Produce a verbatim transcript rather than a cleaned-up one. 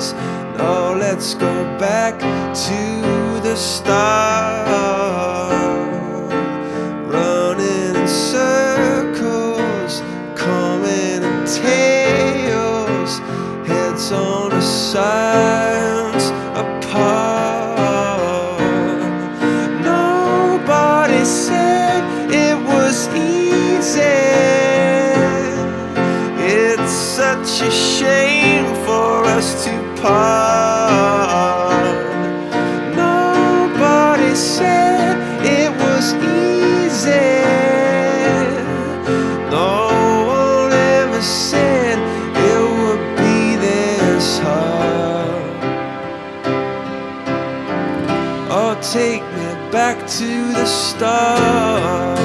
us. No, let's go back to the start. Running in circles, coming in tails, heads on the sides apart. Nobody said it was easy. It's such a shame for us to part. Nobody said it was easy. No one ever said it would be this hard. Oh, take me back to the start.